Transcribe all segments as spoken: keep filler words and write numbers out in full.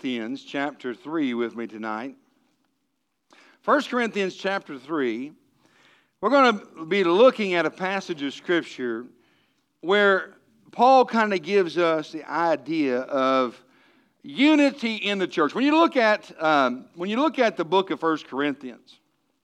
Corinthians chapter three with me tonight. First Corinthians chapter three. We're going to be looking at a passage of Scripture where Paul kind of gives us the idea of unity in the church. When you look at um, when you look at the book of First Corinthians,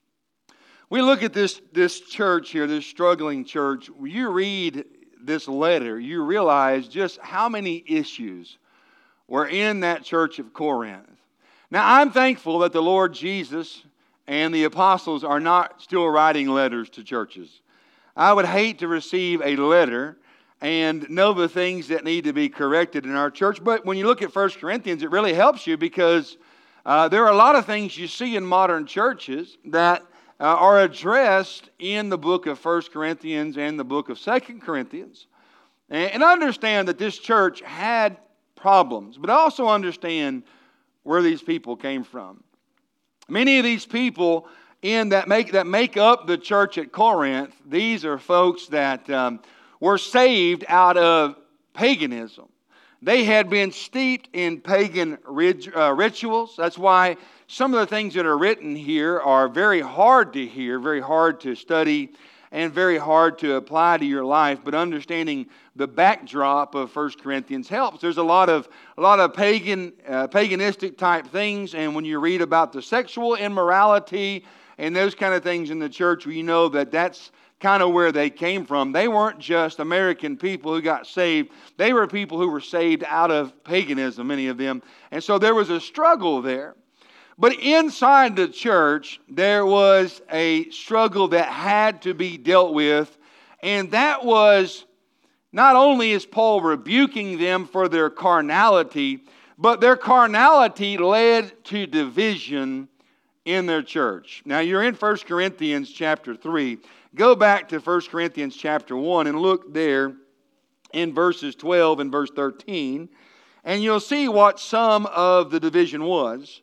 we look at this this church here, this struggling church. When you read this letter, you realize just how many issues were in that church of Corinth. Now, I'm thankful that the Lord Jesus and the apostles are not still writing letters to churches. I would hate to receive a letter and know the things that need to be corrected in our church. But when you look at First Corinthians, it really helps you because uh, there are a lot of things you see in modern churches that uh, are addressed in the book of First Corinthians and the book of Second Corinthians. And, and understand that this church had problems, but also understand where these people came from. Many of these people in that make that make up the church at Corinth, these are folks that um, were saved out of paganism. They had been steeped in pagan rit- uh, rituals. That's why some of the things that are written here are very hard to hear, very hard to study, and very hard to apply to your life. But understanding the backdrop of First Corinthians helps. There's a lot of a lot of pagan, uh, paganistic type things, and when you read about the sexual immorality and those kind of things in the church, you know that that's kind of where they came from. They weren't just American people who got saved. They were people who were saved out of paganism, many of them. And so there was a struggle there. But inside the church, there was a struggle that had to be dealt with. And that was, not only is Paul rebuking them for their carnality, but their carnality led to division in their church. Now, you're in First Corinthians chapter three. Go back to First Corinthians chapter one and look there in verses twelve and verse thirteen, and you'll see what some of the division was.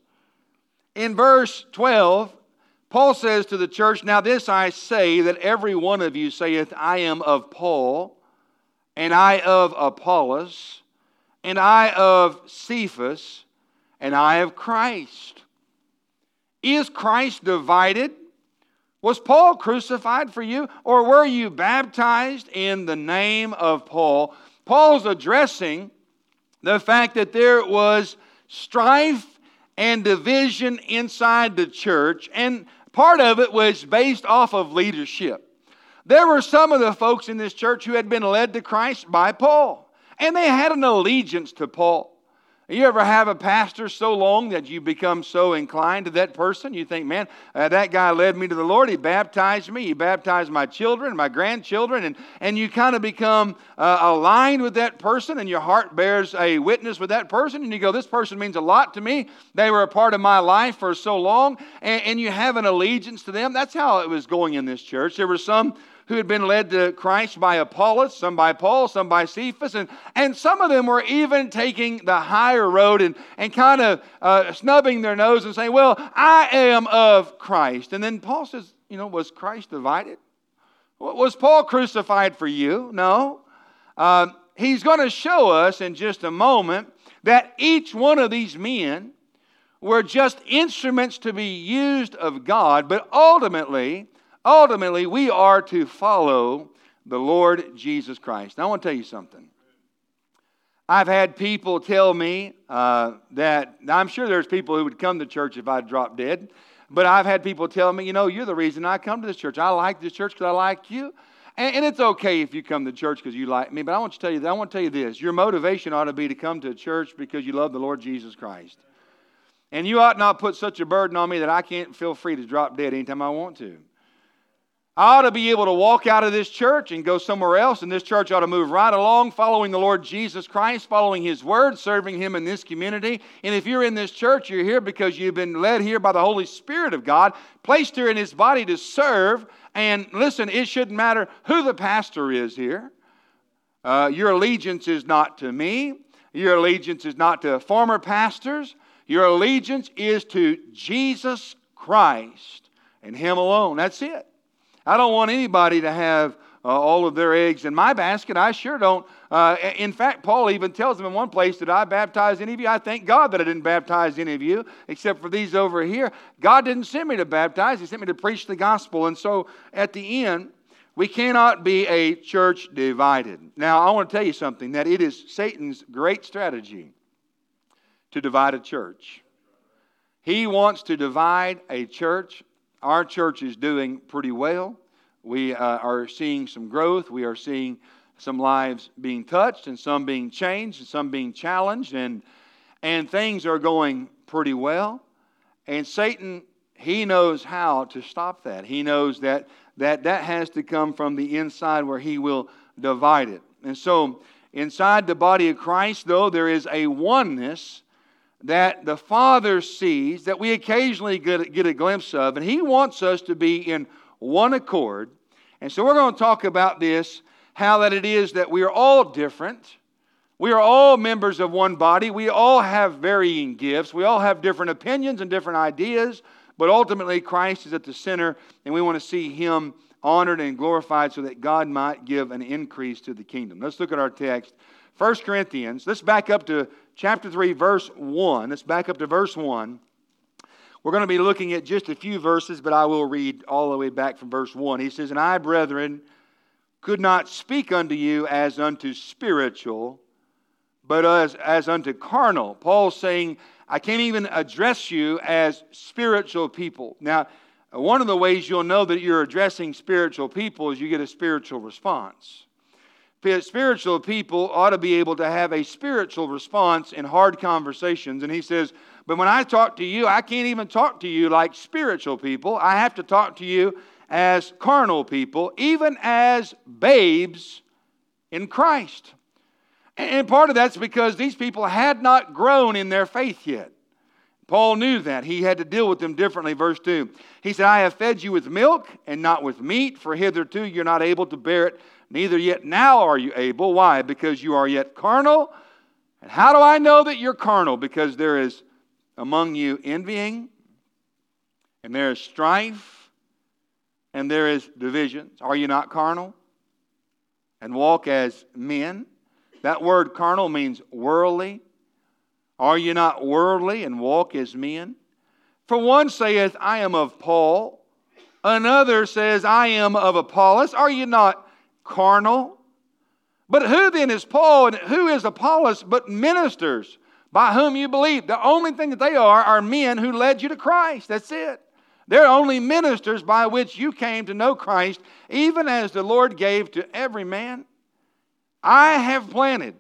In verse twelve, Paul says to the church, "Now this I say, that every one of you saith, I am of Paul, and I of Apollos, and I of Cephas, and I of Christ. Is Christ divided? Was Paul crucified for you? Or were you baptized in the name of Paul?" Paul's addressing the fact that there was strife and division inside the church, and part of it was based off of leadership. There were some of the folks in this church who had been led to Christ by Paul, and they had an allegiance to Paul. You ever have a pastor so long that you become so inclined to that person? You think, man, uh, that guy led me to the Lord. He baptized me. He baptized my children, my grandchildren. And, and you kind of become uh, aligned with that person, and your heart bears a witness with that person. And you go, this person means a lot to me. They were a part of my life for so long. And, and you have an allegiance to them. That's how it was going in this church. There were some who had been led to Christ by Apollos, some by Paul, some by Cephas, and, and some of them were even taking the higher road and, and kind of uh, snubbing their nose and saying, well, I am of Christ. And then Paul says, you know, was Christ divided? Was Paul crucified for you? No. Uh, he's going to show us in just a moment that each one of these men were just instruments to be used of God, but ultimately, Ultimately, we are to follow the Lord Jesus Christ. Now, I want to tell you something. I've had people tell me uh, that, I'm sure there's people who would come to church if I dropped dead, but I've had people tell me, you know, you're the reason I come to this church. I like this church because I like you. And, and it's okay if you come to church because you like me, but I want to tell you, I want to tell you this. Your motivation ought to be to come to church because you love the Lord Jesus Christ. And you ought not put such a burden on me that I can't feel free to drop dead anytime I want to. I ought to be able to walk out of this church and go somewhere else, and this church ought to move right along, following the Lord Jesus Christ, following His Word, serving Him in this community. And if you're in this church, you're here because you've been led here by the Holy Spirit of God, placed here in His body to serve. And listen, it shouldn't matter who the pastor is here. Uh, your allegiance is not to me. Your allegiance is not to former pastors. Your allegiance is to Jesus Christ and Him alone. That's it. I don't want anybody to have uh, all of their eggs in my basket. I sure don't. Uh, in fact, Paul even tells them in one place, did I baptize any of you? I thank God that I didn't baptize any of you, except for these over here. God didn't send me to baptize. He sent me to preach the gospel. And so at the end, we cannot be a church divided. Now, I want to tell you something, that it is Satan's great strategy to divide a church. He wants to divide a church. Our church is doing pretty well. We uh, are seeing some growth. We are seeing some lives being touched and some being changed and some being challenged. And, and things are going pretty well. And Satan, he knows how to stop that. He knows that that, that has to come from the inside where he will divide it. And so inside the body of Christ, though, there is a oneness that the Father sees, that we occasionally get, get a glimpse of, and He wants us to be in one accord. And so we're going to talk about this, how that it is that we are all different. We are all members of one body. We all have varying gifts. We all have different opinions and different ideas, but ultimately Christ is at the center, and we want to see Him honored and glorified so that God might give an increase to the kingdom. Let's look at our text. First Corinthians, let's back up to chapter three, verse one. Let's back up to verse one. We're going to be looking at just a few verses, but I will read all the way back from verse one. He says, "And I, brethren, could not speak unto you as unto spiritual, but as, as unto carnal." Paul's saying, I can't even address you as spiritual people. Now, one of the ways you'll know that you're addressing spiritual people is you get a spiritual response. Spiritual people ought to be able to have a spiritual response in hard conversations. And he says, but when I talk to you, I can't even talk to you like spiritual people. I have to talk to you as carnal people, even as babes in Christ. And part of that's because these people had not grown in their faith yet. Paul knew that. He had to deal with them differently. Verse two, he said, I have fed you with milk and not with meat, for hitherto you're not able to bear it, neither yet now are you able. Why? Because you are yet carnal. And how do I know that you're carnal? Because there is among you envying, and there is strife, and there is divisions. Are you not carnal? And walk as men. That word carnal means worldly. Are you not worldly and walk as men? For one saith, I am of Paul. Another says, I am of Apollos. Are you not carnal? But who then is Paul and who is Apollos but ministers by whom you believe? The only thing that they are are men who led you to Christ. That's it. They're only ministers by which you came to know Christ, even as the Lord gave to every man. I have planted,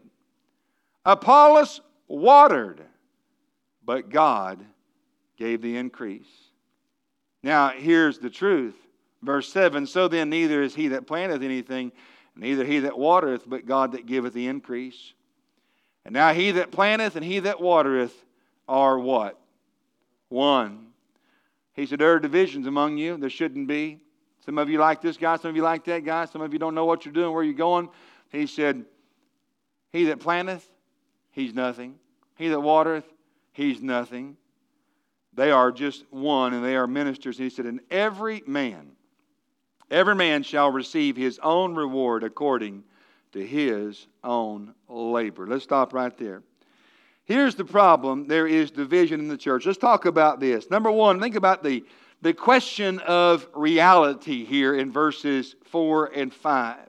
Apollos watered, but God gave the increase. Now, here's the truth. Verse seven, so then neither is he that planteth anything, neither he that watereth, but God that giveth the increase. And now he that planteth and he that watereth are what? One. He said, there are divisions among you. There shouldn't be. Some of you like this guy, some of you like that guy. Some of you don't know what you're doing, where you're going. He said, he that planteth, he's nothing. He that watereth, he's nothing. They are just one, and they are ministers. And he said, and every man, every man shall receive his own reward according to his own labor. Let's stop right there. Here's the problem. There is division in the church. Let's talk about this. Number one, think about the, the question of reality here in verses four and five.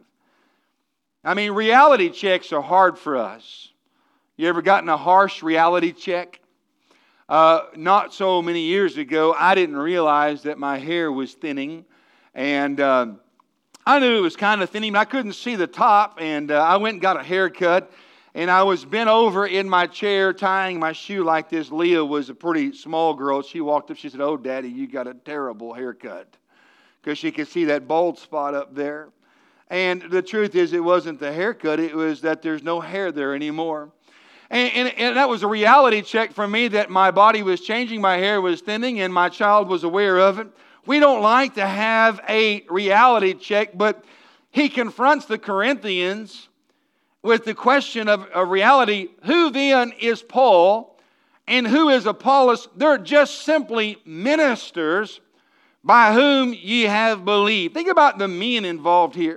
I mean, reality checks are hard for us. You ever gotten a harsh reality check? Uh, not so many years ago, I didn't realize that my hair was thinning. And uh, I knew it was kind of thinning, but I couldn't see the top. And uh, I went and got a haircut. And I was bent over in my chair tying my shoe like this. Leah was a pretty small girl. She walked up. She said, oh, Daddy, you got a terrible haircut. Because she could see that bald spot up there. And the truth is, it wasn't the haircut. It was that there's no hair there anymore. And, and, and that was a reality check for me that my body was changing, my hair was thinning, and my child was aware of it. We don't like to have a reality check, but he confronts the Corinthians with the question of, of reality. Who then is Paul and who is Apollos? They're just simply ministers by whom ye have believed. Think about the men involved here.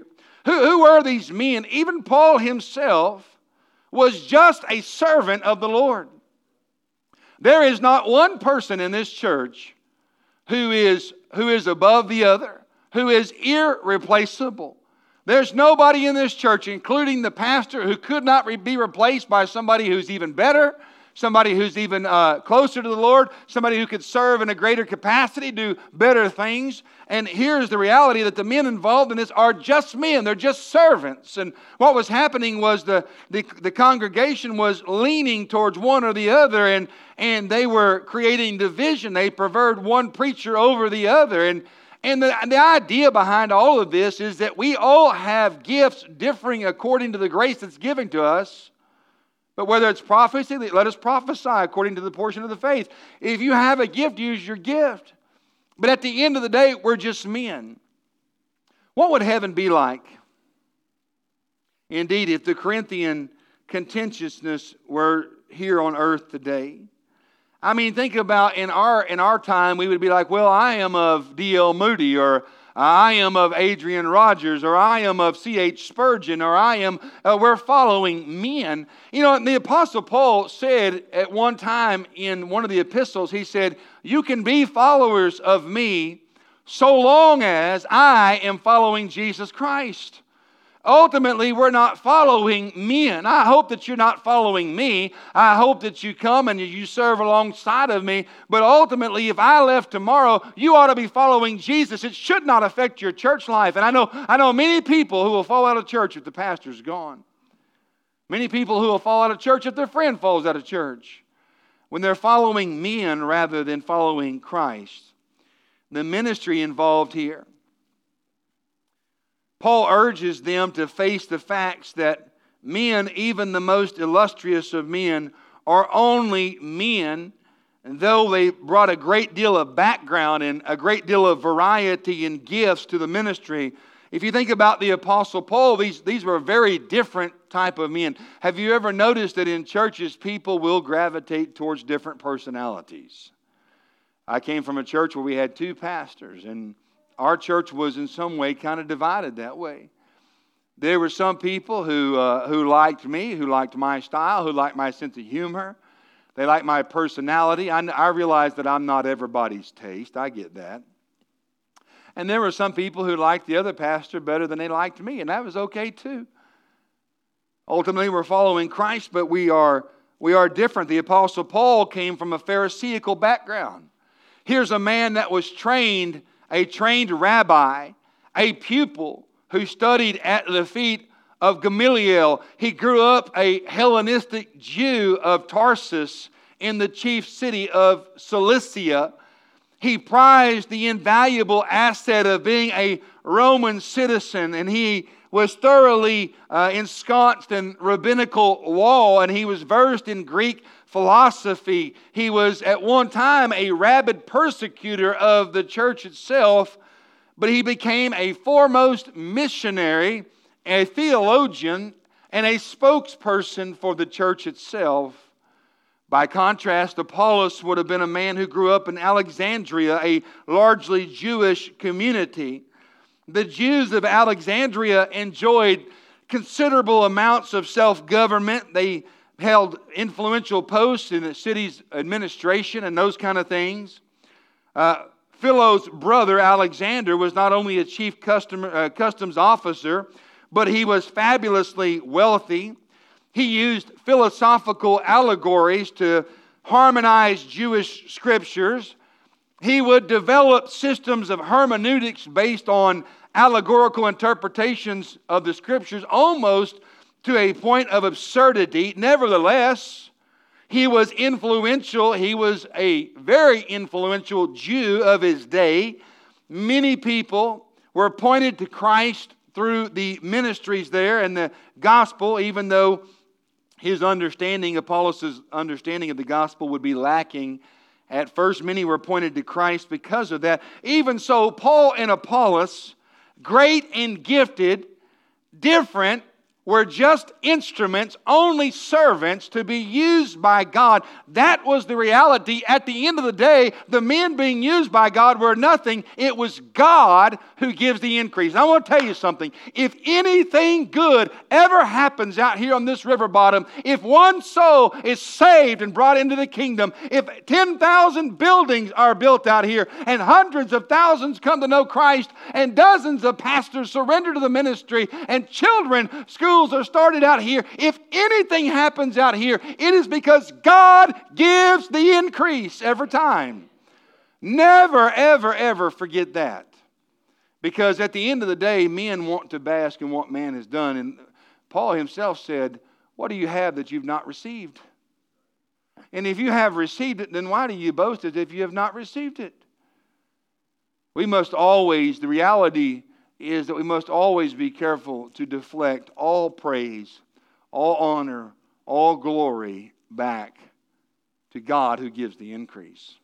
Who, who were these men? Even Paul himself was just a servant of the Lord. There is not one person in this church who is, who is above the other, who is irreplaceable. There's nobody in this church, including the pastor, who could not re- be replaced by somebody who's even better, somebody who's even uh, closer to the Lord, somebody who could serve in a greater capacity, do better things. And here's the reality, that the men involved in this are just men. They're just servants. And what was happening was the, the, the congregation was leaning towards one or the other, and, and they were creating division. They preferred one preacher over the other. And, and the, the idea behind all of this is that we all have gifts differing according to the grace that's given to us. But whether it's prophecy, let us prophesy according to the portion of the faith. If you have a gift, use your gift. But at the end of the day, we're just men. What would heaven be like? Indeed, if the Corinthian contentiousness were here on earth today. I mean, think about in our in our time, we would be like, well, I am of D L Moody, or I am of Adrian Rogers, or I am of C H Spurgeon, or I am, uh, we're following men. You know, the Apostle Paul said at one time in one of the epistles, he said, you can be followers of me so long as I am following Jesus Christ. Ultimately, we're not following men. I hope that you're not following me. I hope that you come and you serve alongside of me. But ultimately, if I left tomorrow, you ought to be following Jesus. It should not affect your church life. And I know, I know many people who will fall out of church if the pastor's gone. Many people who will fall out of church if their friend falls out of church. When they're following men rather than following Christ. The ministry involved here. Paul urges them to face the facts that men, even the most illustrious of men, are only men, and though they brought a great deal of background and a great deal of variety and gifts to the ministry. If you think about the Apostle Paul, these, these were very different type of men. Have you ever noticed that in churches people will gravitate towards different personalities? I came from a church where we had two pastors, and our church was in some way kind of divided that way. There were some people who uh, who liked me, who liked my style, who liked my sense of humor. They liked my personality. I, I realize that I'm not everybody's taste. I get that. And there were some people who liked the other pastor better than they liked me, and that was okay too. Ultimately, we're following Christ, but we are we are different. The Apostle Paul came from a Pharisaical background. Here's a man that was trained, a trained rabbi, a pupil who studied at the feet of Gamaliel. He grew up a Hellenistic Jew of Tarsus in the chief city of Cilicia. He prized the invaluable asset of being a Roman citizen, and he was thoroughly uh, ensconced in rabbinical law, and he was versed in Greek philosophy. He was at one time a rabid persecutor of the church itself, but he became a foremost missionary, a theologian, and a spokesperson for the church itself. By contrast, Apollos would have been a man who grew up in Alexandria, a largely Jewish community. The Jews of Alexandria enjoyed considerable amounts of self-government. They held influential posts in the city's administration and those kind of things. Uh, Philo's brother, Alexander, was not only a chief customer, uh, customs officer, but he was fabulously wealthy. He used philosophical allegories to harmonize Jewish scriptures. He would develop systems of hermeneutics based on allegorical interpretations of the scriptures, almost to a point of absurdity. Nevertheless, he was influential. He was a very influential Jew of his day. Many people were pointed to Christ through the ministries there and the gospel, even though his understanding, Apollos' understanding of the gospel would be lacking. At first, many were pointed to Christ because of that. Even so, Paul and Apollos, great and gifted, different, were just instruments, only servants to be used by God. That was the reality. At the end of the day, the men being used by God were nothing. It was God who gives the increase. I want to tell you something. If anything good ever happens out here on this river bottom, if one soul is saved and brought into the kingdom, if ten thousand buildings are built out here and hundreds of thousands come to know Christ and dozens of pastors surrender to the ministry and children, schools are started out here. If anything happens out here, it is because God gives the increase every time. Never, ever, ever forget that. Because at the end of the day, men want to bask in what man has done. And Paul himself said, what do you have that you've not received? And if you have received it, then why do you boast as if you have not received it? We must always, the reality is that we must always be careful to deflect all praise, all honor, all glory back to God who gives the increase.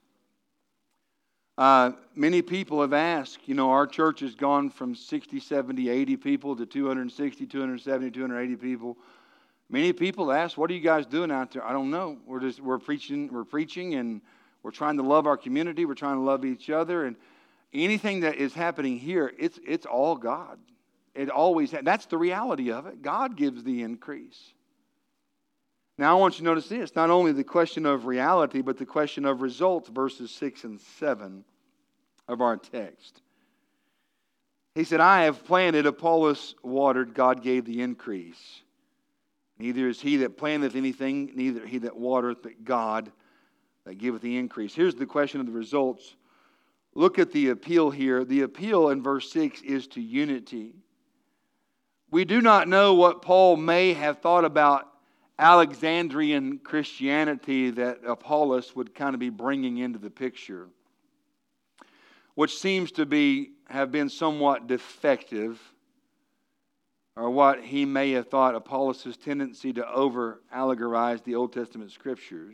Uh, many people have asked, you know, our church has gone from sixty, seventy, eighty people to two hundred sixty, two hundred seventy, two hundred eighty people. Many people ask, what are you guys doing out there? I don't know. We're just, we're preaching, we're preaching and we're trying to love our community. We're trying to love each other. And anything that is happening here, it's it's all God. It always ha- that's the reality of it. God gives the increase. Now I want you to notice this, not only the question of reality, but the question of results, verses six and seven of our text. He said, I have planted, Apollos watered, God gave the increase. Neither is he that planteth anything, neither he that watereth, but God that giveth the increase. Here's the question of the results. Look at the appeal here. The appeal in verse six is to unity. We do not know what Paul may have thought about Alexandrian Christianity that Apollos would kind of be bringing into the picture, which seems to be have been somewhat defective, or what he may have thought Apollos' tendency to over-allegorize the Old Testament Scriptures.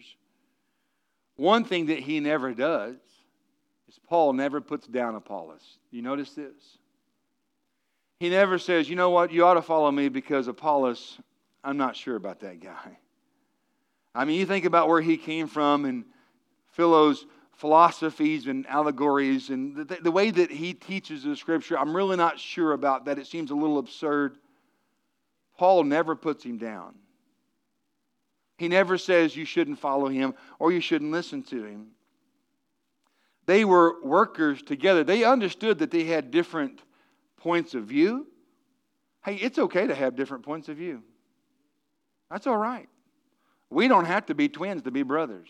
One thing that he never does is Paul never puts down Apollos. You notice this? He never says, you know what, you ought to follow me because Apollos, I'm not sure about that guy. I mean, you think about where he came from and Philo's philosophies and allegories and the, the way that he teaches the Scripture, I'm really not sure about that. It seems a little absurd. Paul never puts him down. He never says you shouldn't follow him or you shouldn't listen to him. They were workers together. They understood that they had different points of view. Hey, it's okay to have different points of view. That's all right. We don't have to be twins to be brothers.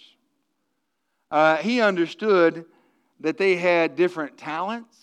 Uh, he understood that they had different talents.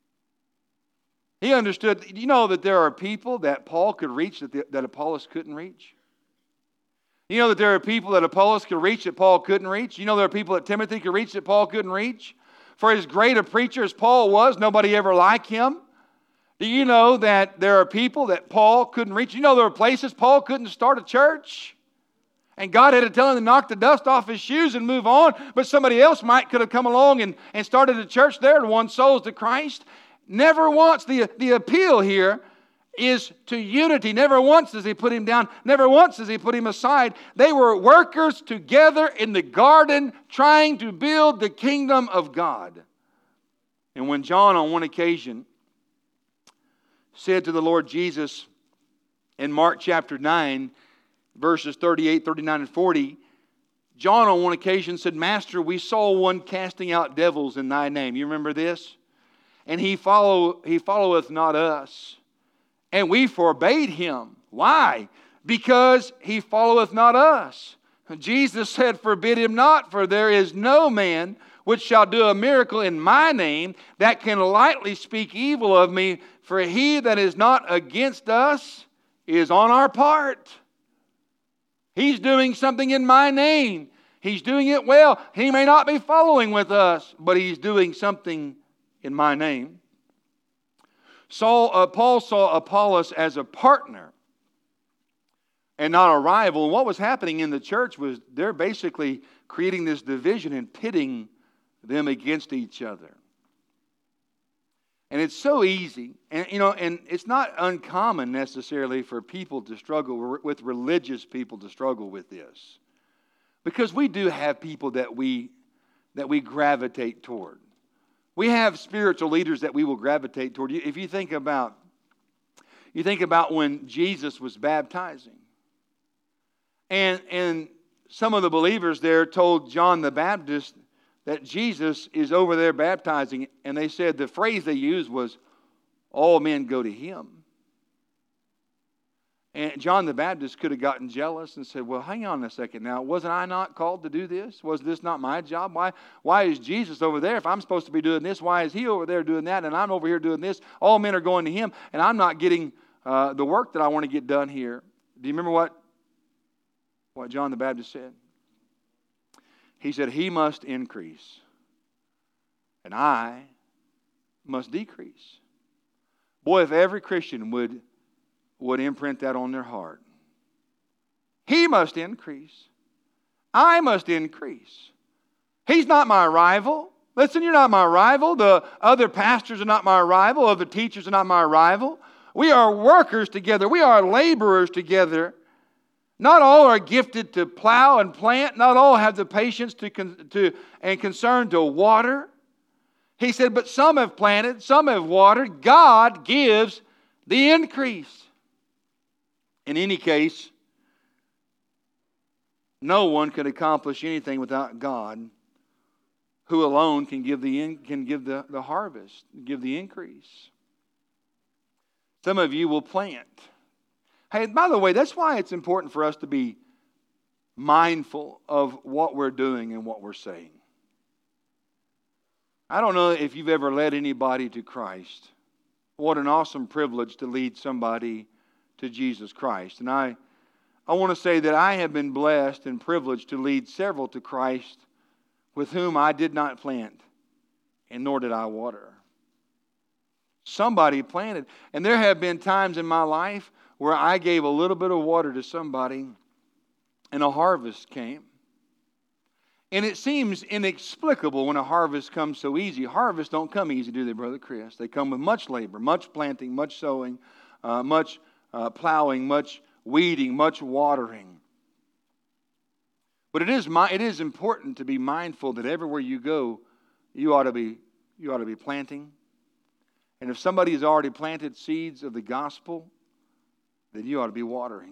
He understood, you know, that there are people that Paul could reach that, the, that Apollos couldn't reach? You know that there are people that Apollos could reach that Paul couldn't reach? You know there are people that Timothy could reach that Paul couldn't reach? For as great a preacher as Paul was, nobody ever liked him. Do you know that there are people that Paul couldn't reach? You know there are places Paul couldn't start a church? And God had to tell him to knock the dust off his shoes and move on. But somebody else might could have come along and, and started a church there and won souls to Christ. Never once, the, the appeal here is to unity. Never once does he put him down. Never once does he put him aside. They were workers together in the garden trying to build the kingdom of God. And when John on one occasion said to the Lord Jesus in Mark chapter nine, verses thirty-eight, thirty-nine, and forty, John on one occasion said, Master, we saw one casting out devils in thy name. You remember this? And he follow he followeth not us. And we forbade him. Why? Because he followeth not us. Jesus said, forbid him not, for there is no man which shall do a miracle in my name that can lightly speak evil of me. For he that is not against us is on our part. He's doing something in my name. He's doing it well. He may not be following with us, but he's doing something in my name. Saul, uh, Paul saw Apollos as a partner and not a rival. And what was happening in the church was they're basically creating this division and pitting them against each other. And it's so easy. And, you know, and it's not uncommon necessarily for people to struggle with religious people to struggle with this. Because we do have people that we that we gravitate toward. We have spiritual leaders that we will gravitate toward. If you think about you think about when Jesus was baptizing. And and some of the believers there told John the Baptist that Jesus is over there baptizing, and they said the phrase they used was, all men go to him. And John the Baptist could have gotten jealous and said, well, hang on a second now. Wasn't I not called to do this? Was this not my job? Why, why is Jesus over there? If I'm supposed to be doing this, why is he over there doing that? And I'm over here doing this. All men are going to him, and I'm not getting uh, the work that I want to get done here. Do you remember what, what John the Baptist said? He said, he must increase, and I must decrease. Boy, if every Christian would, would imprint that on their heart. He must increase. I must increase. He's not my rival. Listen, you're not my rival. The other pastors are not my rival. Other teachers are not my rival. We are workers together. We are laborers together. Not all are gifted to plow and plant. Not all have the patience to, to and concern to water. He said, but some have planted, some have watered. God gives the increase. In any case, no one can accomplish anything without God, who alone can give the in, can give the, the harvest, give the increase. Some of you will plant. Hey, by the way, that's why it's important for us to be mindful of what we're doing and what we're saying. I don't know if you've ever led anybody to Christ. What an awesome privilege to lead somebody to Jesus Christ. And I, I want to say that I have been blessed and privileged to lead several to Christ with whom I did not plant, and nor did I water. Somebody planted. And there have been times in my life where I gave a little bit of water to somebody and a harvest came. And it seems inexplicable when a harvest comes so easy. Harvests don't come easy, do they, Brother Chris? They come with much labor, much planting, much sowing, uh, much uh, plowing, much weeding, much watering. But it is my, it is important to be mindful that everywhere you go, you ought to be you ought to be planting. And if somebody has already planted seeds of the gospel, then you ought to be watering.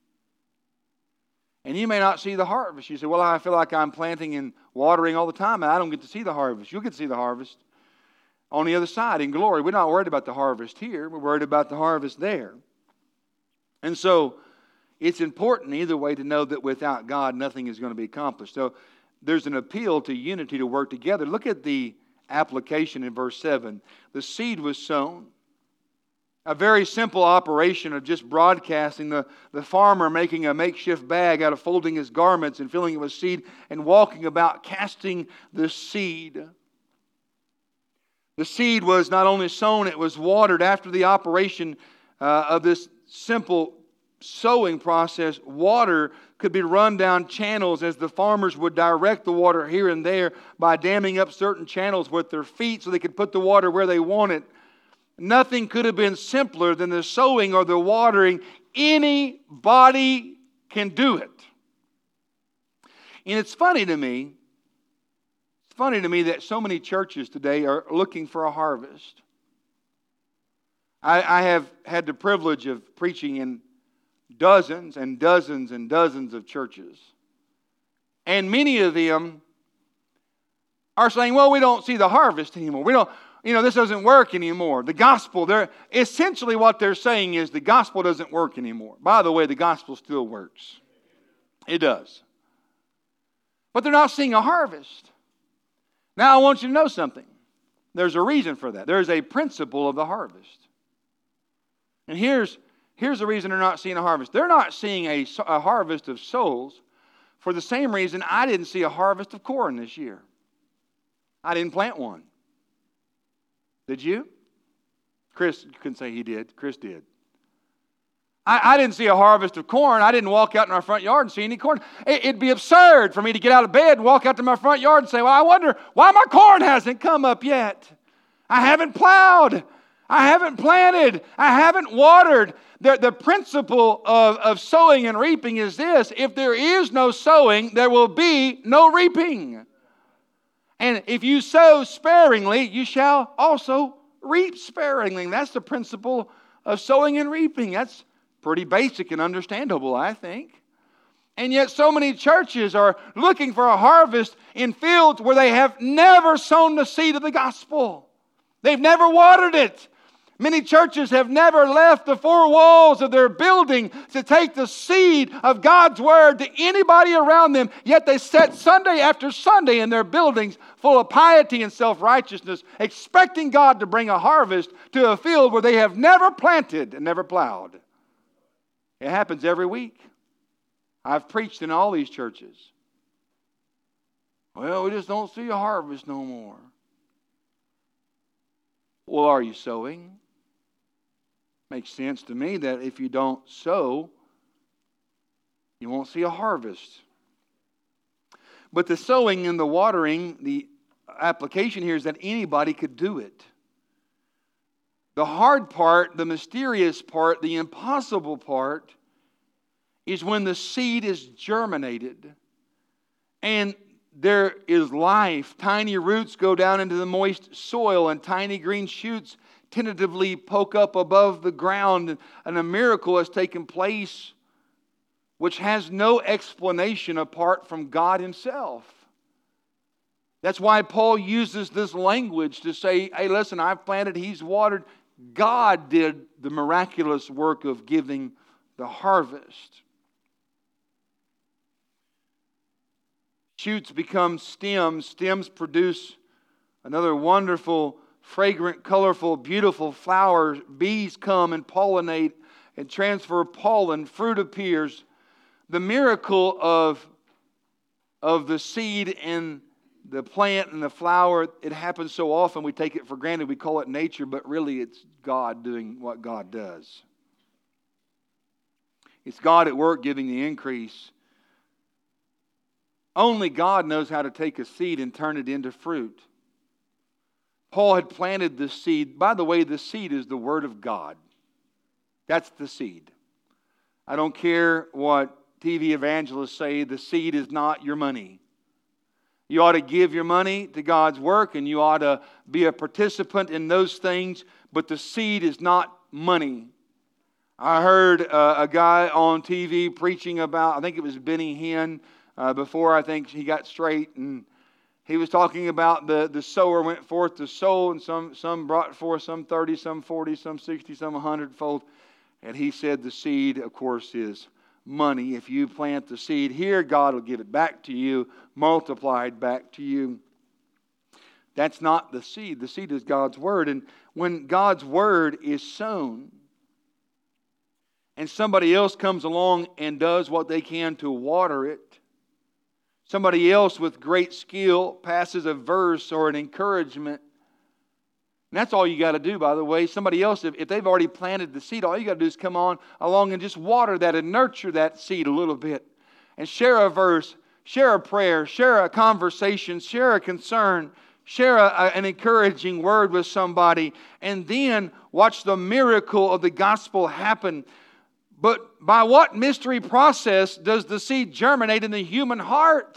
And you may not see the harvest. You say, well, I feel like I'm planting and watering all the time, and I don't get to see the harvest. You'll get to see the harvest on the other side in glory. We're not worried about the harvest here. We're worried about the harvest there. And so it's important either way to know that without God, nothing is going to be accomplished. So there's an appeal to unity to work together. Look at the application in verse seven. The seed was sown. A very simple operation of just broadcasting, the, the farmer making a makeshift bag out of folding his garments and filling it with seed and walking about casting the seed. The seed was not only sown, it was watered. After the operation uh, of this simple sowing process, water could be run down channels as the farmers would direct the water here and there by damming up certain channels with their feet so they could put the water where they wanted. Nothing could have been simpler than the sowing or the watering. Anybody can do it. And it's funny to me, it's funny to me that so many churches today are looking for a harvest. I, I have had the privilege of preaching in dozens and dozens and dozens of churches. And many of them are saying, well, we don't see the harvest anymore. We don't... You know, this doesn't work anymore. The gospel, they're, essentially what they're saying is the gospel doesn't work anymore. By the way, the gospel still works. It does. But they're not seeing a harvest. Now I want you to know something. There's a reason for that. There's a principle of the harvest. And here's, here's the reason they're not seeing a harvest. They're not seeing a, a harvest of souls for the same reason I didn't see a harvest of corn this year. I didn't plant one. Did you? Chris, you couldn't say he did. Chris did. I, I didn't see a harvest of corn. I didn't walk out in our front yard and see any corn. It, it'd be absurd for me to get out of bed and walk out to my front yard and say, well, I wonder why my corn hasn't come up yet. I haven't plowed. I haven't planted. I haven't watered. The, the principle of, of sowing and reaping is this. If there is no sowing, there will be no reaping. And if you sow sparingly, you shall also reap sparingly. That's the principle of sowing and reaping. That's pretty basic and understandable, I think. And yet so many churches are looking for a harvest in fields where they have never sown the seed of the gospel. They've never watered it. Many churches have never left the four walls of their building to take the seed of God's Word to anybody around them, yet they sit Sunday after Sunday in their buildings full of piety and self-righteousness, expecting God to bring a harvest to a field where they have never planted and never plowed. It happens every week. I've preached in all these churches. Well, we just don't see a harvest no more. Well, are you sowing? Makes sense to me that if you don't sow, you won't see a harvest. But the sowing and the watering, the application here is that anybody could do it. The hard part, the mysterious part, the impossible part is when the seed is germinated and there is life. Tiny roots go down into the moist soil and tiny green shoots tentatively poke up above the ground, and a miracle has taken place which has no explanation apart from God Himself. That's why Paul uses this language to say, hey, listen, I've planted, He's watered. God did the miraculous work of giving the harvest. Shoots become stems. Stems produce another wonderful, fragrant, colorful, beautiful flower. Bees come and pollinate and transfer pollen. Fruit appears. The miracle of, of the seed and the plant and the flower, it happens so often we take it for granted. We call it nature, but really it's God doing what God does. It's God at work giving the increase. Only God knows how to take a seed and turn it into fruit. Paul had planted the seed. By the way, the seed is the Word of God. That's the seed. I don't care what T V evangelists say, the seed is not your money. You ought to give your money to God's work and you ought to be a participant in those things, but the seed is not money. I heard uh, a guy on T V preaching about, I think it was Benny Hinn, Uh, before I think he got straight, and he was talking about the, the sower went forth to sow, and some, some brought forth some thirty, some forty, some sixty, some a hundredfold. And he said the seed, of course, is money. If you plant the seed here, God will give it back to you, multiplied back to you. That's not the seed. The seed is God's Word. And when God's Word is sown, and somebody else comes along and does what they can to water it, somebody else with great skill passes a verse or an encouragement. And that's all you got to do, by the way. Somebody else, if, if they've already planted the seed, all you got to do is come on along and just water that and nurture that seed a little bit. And share a verse, share a prayer, share a conversation, share a concern, share a, a, an encouraging word with somebody. And then watch the miracle of the gospel happen. But by what mystery process does the seed germinate in the human heart?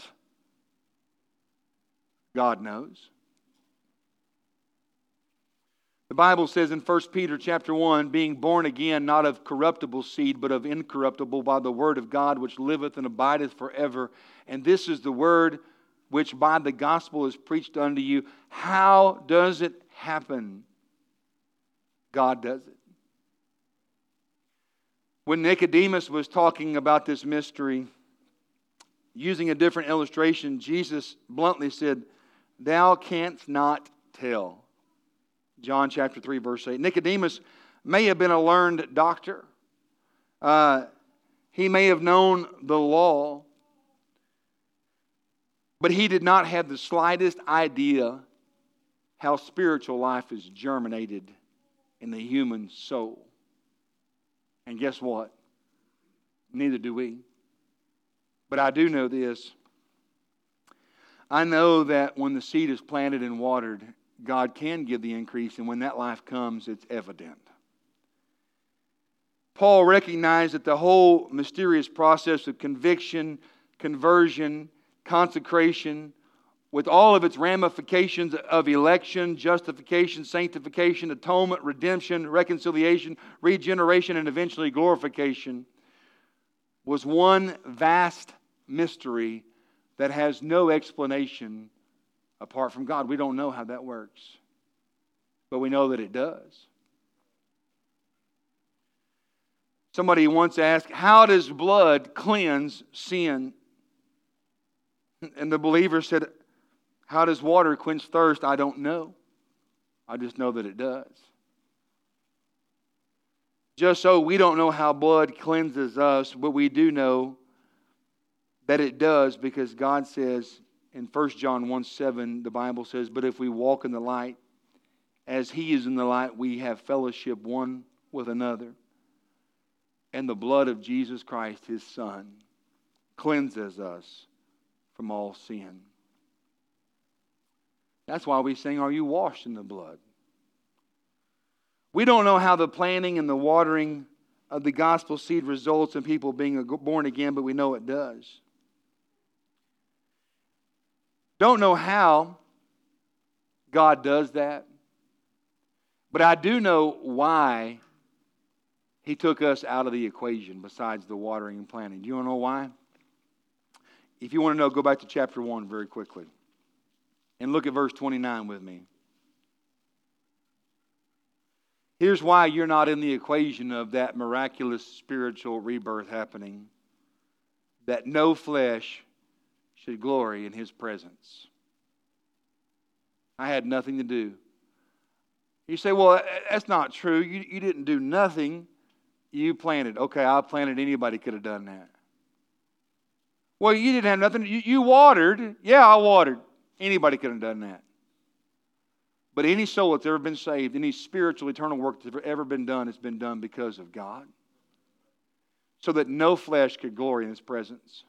God knows. The Bible says in First Peter chapter one, being born again, not of corruptible seed, but of incorruptible, by the word of God, which liveth and abideth forever. And this is the word which by the gospel is preached unto you. How does it happen? God does it. When Nicodemus was talking about this mystery, using a different illustration, Jesus bluntly said, "Thou canst not tell." John chapter three, verse eight. Nicodemus may have been a learned doctor. Uh, he may have known the law, but he did not have the slightest idea how spiritual life is germinated in the human soul. And guess what? Neither do we. But I do know this. I know that when the seed is planted and watered, God can give the increase, and when that life comes, it's evident. Paul recognized that the whole mysterious process of conviction, conversion, consecration, with all of its ramifications of election, justification, sanctification, atonement, redemption, reconciliation, regeneration, and eventually glorification, was one vast mystery that has no explanation apart from God. We don't know how that works, but we know that it does. Somebody once asked, how does blood cleanse sin? And the believer said, how does water quench thirst? I don't know. I just know that it does. Just so we don't know how blood cleanses us, but we do know that it does, because God says in First John one seven, the Bible says, but if we walk in the light, as He is in the light, we have fellowship one with another. And the blood of Jesus Christ, His Son, cleanses us from all sin. That's why we sing, are you washed in the blood? We don't know how the planting and the watering of the gospel seed results in people being born again, but we know it does. Don't know how God does that, but I do know why He took us out of the equation besides the watering and planting. Do you want to know why? If you want to know, go back to chapter one very quickly and look at verse twenty-nine with me. Here's why you're not in the equation of that miraculous spiritual rebirth happening. That no flesh should glory in His presence. I had nothing to do. You say, well, that's not true. You, you didn't do nothing. You planted. Okay, I planted. Anybody could have done that. Well, you didn't have nothing. You, you watered. Yeah, I watered. Anybody could have done that. But any soul that's ever been saved, any spiritual, eternal work that's ever been done, has been done because of God. So that no flesh could glory in His presence.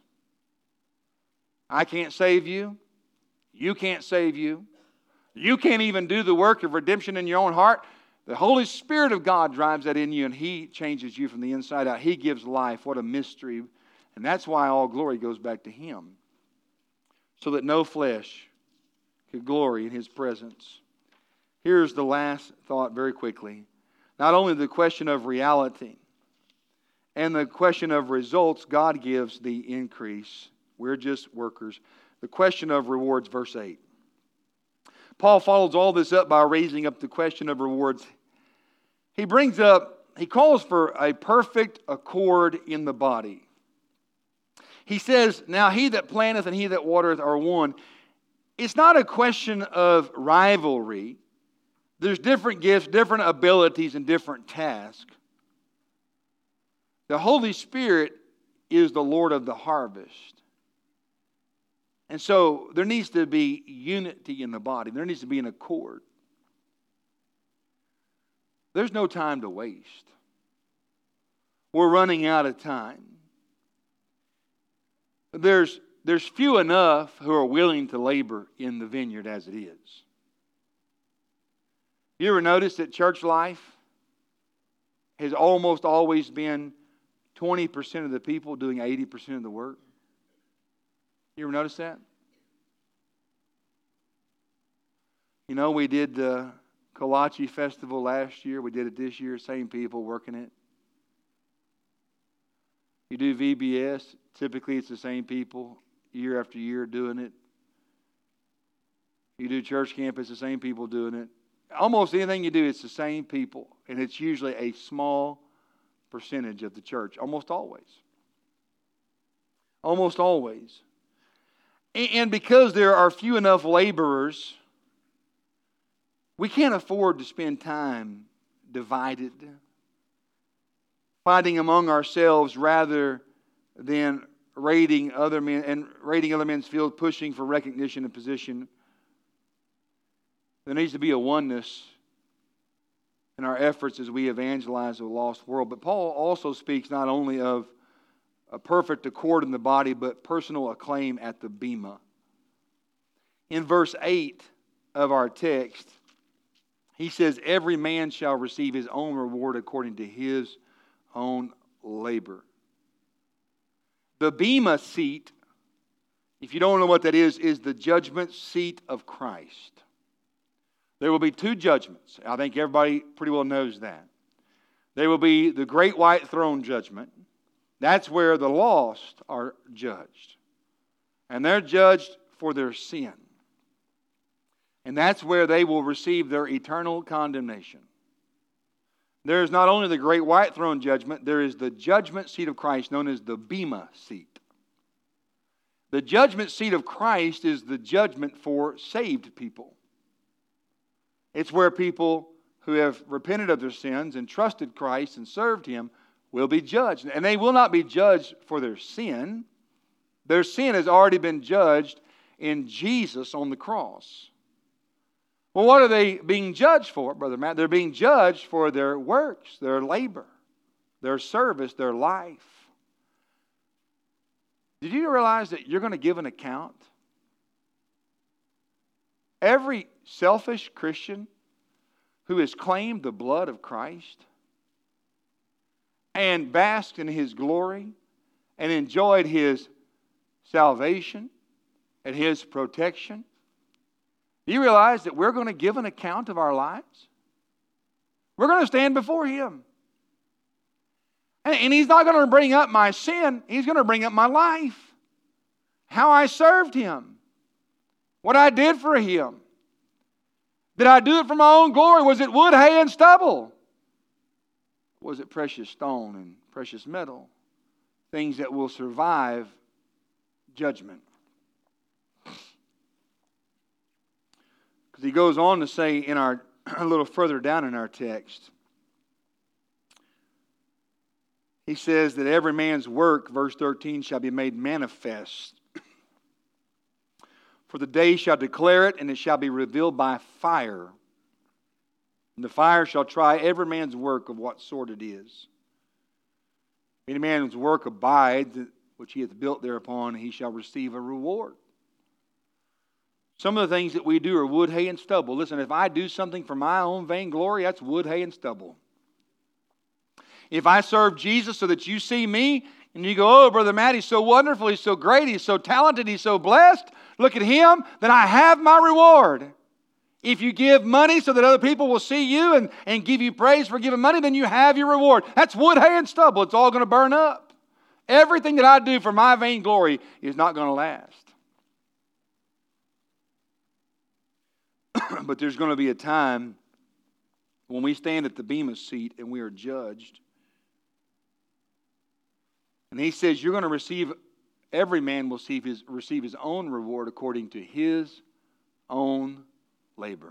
I can't save you. You can't save you. You can't even do the work of redemption in your own heart. The Holy Spirit of God drives that in you, and He changes you from the inside out. He gives life. What a mystery. And that's why all glory goes back to Him. So that no flesh could glory in His presence. Here's the last thought very quickly. Not only the question of reality and the question of results, God gives the increase. We're just workers. The question of rewards, verse eight. Paul follows all this up by raising up the question of rewards. He brings up, he calls for a perfect accord in the body. He says, now he that planteth and he that watereth are one. It's not a question of rivalry. There's different gifts, different abilities, and different tasks. The Holy Spirit is the Lord of the harvest. And so there needs to be unity in the body. There needs to be an accord. There's no time to waste. We're running out of time. There's, there's few enough who are willing to labor in the vineyard as it is. You ever notice that church life has almost always been twenty percent of the people doing eighty percent of the work? You ever notice that? You know, we did the Kolache Festival last year. We did it this year. Same people working it. You do V B S. Typically, it's the same people year after year doing it. You do church camp. It's the same people doing it. Almost anything you do, it's the same people. And it's usually a small percentage of the church. Almost always. Almost always. And because there are few enough laborers, we can't afford to spend time divided, fighting among ourselves rather than raiding other men and raiding other men's field, pushing for recognition and position. There needs to be a oneness in our efforts as we evangelize a lost world. But Paul also speaks not only of a perfect accord in the body, but personal acclaim at the bema. In verse eight of our text, He says, every man shall receive his own reward according to his own labor. The Bema seat, if you don't know what that is, is the judgment seat of Christ. There will be two judgments. I think everybody pretty well knows that. There will be the great white throne judgment. That's where the lost are judged. And they're judged for their sin. And that's where they will receive their eternal condemnation. There is not only the great white throne judgment, there is the judgment seat of Christ known as the Bema seat. The judgment seat of Christ is the judgment for saved people. It's where people who have repented of their sins and trusted Christ and served Him will be judged. And they will not be judged for their sin. Their sin has already been judged in Jesus on the cross. Well, what are they being judged for, Brother Matt? They're being judged for their works, their labor, their service, their life. Did you realize that you're going to give an account? Every selfish Christian who has claimed the blood of Christ and basked in His glory and enjoyed His salvation and His protection, do you realize that we're going to give an account of our lives? We're going to stand before Him. And, and He's not going to bring up my sin. He's going to bring up my life. How I served Him. What I did for Him. Did I do it for my own glory? Was it wood, hay, and stubble? Was it precious stone and precious metal? Things that will survive judgment. Because he goes on to say in our a little further down in our text, he says that every man's work, verse thirteen, shall be made manifest. For the day shall declare it, and it shall be revealed by fire. And the fire shall try every man's work of what sort it is. If any man's work abides, which he hath built thereupon, he shall receive a reward. Some of the things that we do are wood, hay, and stubble. Listen, if I do something for my own vainglory, that's wood, hay, and stubble. If I serve Jesus so that you see me, and you go, oh, Brother Matt, he's so wonderful, he's so great, he's so talented, he's so blessed, look at him, then I have my reward. If you give money so that other people will see you and, and give you praise for giving money, then you have your reward. That's wood, hay, and stubble. It's all going to burn up. Everything that I do for my vainglory is not going to last. But there's going to be a time when we stand at the Bema seat and we are judged. And he says you're going to receive, every man will receive his, receive his own reward according to his own labor.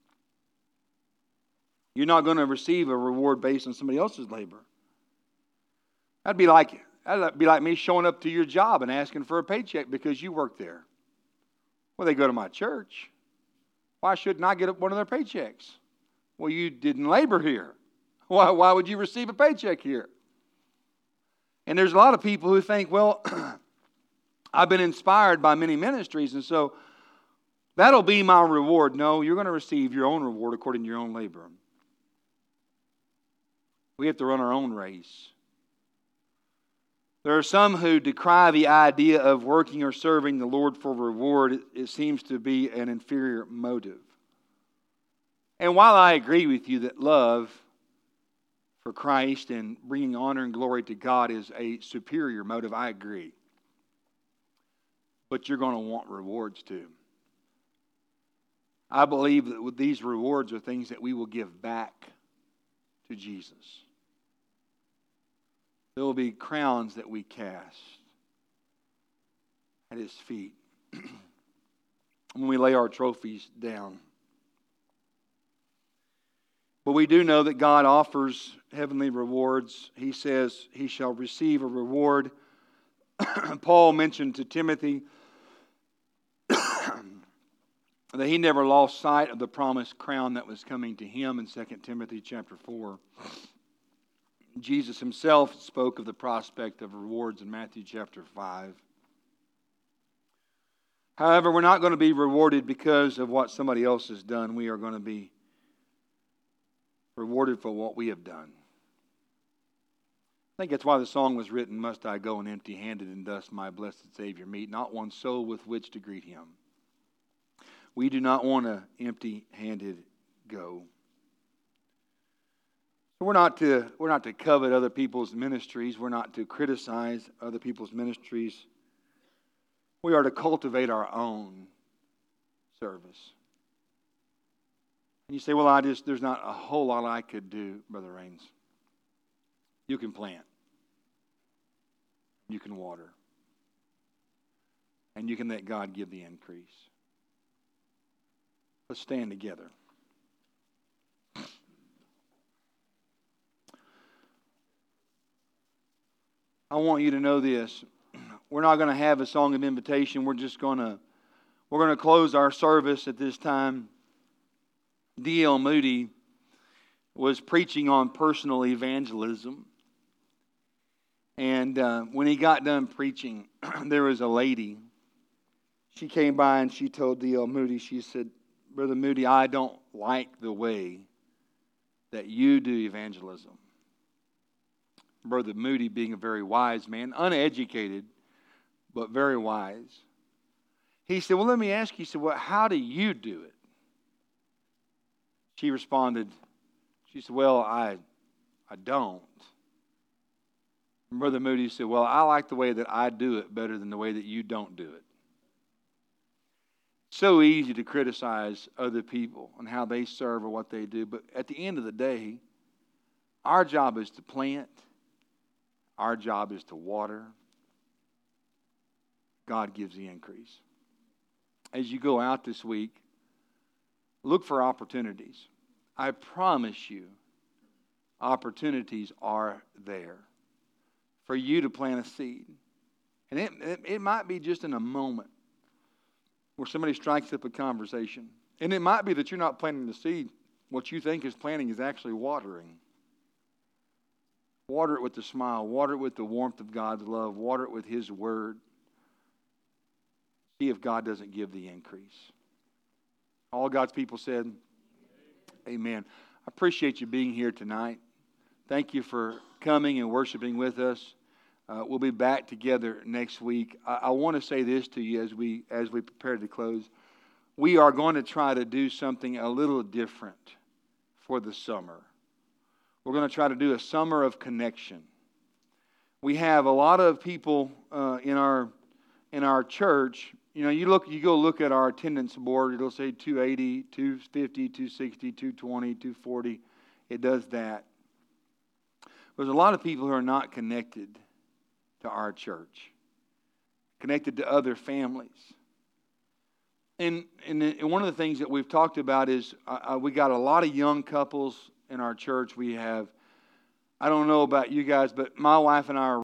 You're not going to receive a reward based on somebody else's labor. That'd be like, that'd be like me showing up to your job and asking for a paycheck because you work there. Well, they go to my church. Why shouldn't I get one of their paychecks? Well, you didn't labor here. Why, why would you receive a paycheck here? And there's a lot of people who think, well, I've been inspired by many ministries, and so that'll be my reward. No, you're going to receive your own reward according to your own labor. We have to run our own race. There are some who decry the idea of working or serving the Lord for reward. It, it seems to be an inferior motive. And while I agree with you that love for Christ and bringing honor and glory to God is a superior motive, I agree. But you're going to want rewards too. I believe that these rewards are things that we will give back to Jesus. There will be crowns that we cast at His feet when we lay our trophies down. But we do know that God offers heavenly rewards. He says he shall receive a reward. Paul mentioned to Timothy that he never lost sight of the promised crown that was coming to him in Second Timothy chapter four. Jesus himself spoke of the prospect of rewards in Matthew chapter five. However, we're not going to be rewarded because of what somebody else has done. We are going to be rewarded for what we have done. I think that's why the song was written, "Must I go and empty-handed and thus my blessed Savior meet, not one soul with which to greet him." We do not want to empty-handed go. We're not to we're not to covet other people's ministries. We're not to criticize other people's ministries. We are to cultivate our own service. And you say, "Well, I just there's not a whole lot I could do, Brother Raines." You can plant. You can water. And you can let God give the increase. Let's stand together. I want you to know this. We're not going to have a song of invitation. We're just going to we're going to close our service at this time. D L Moody was preaching on personal evangelism. And uh, when he got done preaching, there was a lady. She came by and she told D L Moody, she said, "Brother Moody, I don't like the way that you do evangelism." Brother Moody, being a very wise man, uneducated, but very wise, he said, "Well, let me ask you," he said, "well, how do you do it?" She responded, she said, "Well, I, I don't." And Brother Moody said, "Well, I like the way that I do it better than the way that you don't do it." So easy to criticize other people and how they serve or what they do, but at the end of the day, our job is to plant. Our job is to water. God gives the increase. As you go out this week, look for opportunities. I promise you, opportunities are there for you to plant a seed. And it, it, it might be just in a moment where somebody strikes up a conversation. And it might be that you're not planting the seed. What you think is planting is actually watering. Water it with a smile. Water it with the warmth of God's love. Water it with His Word. See if God doesn't give the increase. All God's people said, amen. I appreciate you being here tonight. Thank you for coming and worshiping with us. Uh, we'll be back together next week. I, I want to say this to you as we as we prepare to close. We are going to try to do something a little different for the summer. We're going to try to do a summer of connection. We have a lot of people uh, in our in our church. You know, you look, you go look at our attendance board. It'll say two eighty, two fifty, two sixty, two twenty, two forty. It does that. There's a lot of people who are not connected to our church, connected to other families. And, and, and one of the things that we've talked about is uh, we got a lot of young couples in our church. We have, I don't know about you guys, but my wife and I are